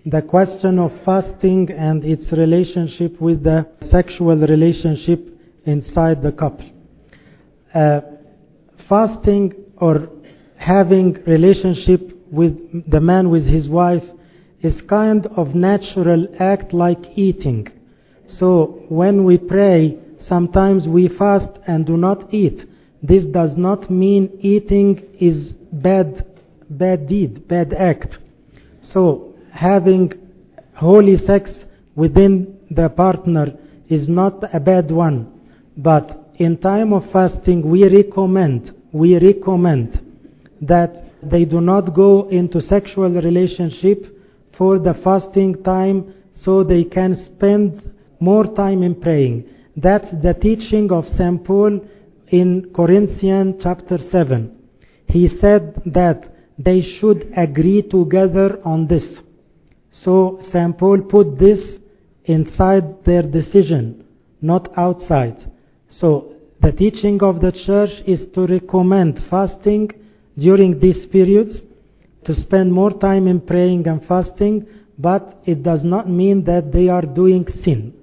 the question of fasting and its relationship with the sexual relationship inside the couple. Fasting or having relationship with the man with his wife is kind of natural act like eating. So when we pray, sometimes we fast and do not eat. This does not mean eating is bad deed, bad act. So having holy sex within the partner is not a bad one. But in time of fasting, we recommend that they do not go into sexual relationship for the fasting time, so they can spend more time in praying. That's the teaching of St. Paul in Corinthians chapter 7. He said that they should agree together on this. So St. Paul put this inside their decision, not outside. So the teaching of the church is to recommend fasting during these periods, to spend more time in praying and fasting, but it does not mean that they are doing sin.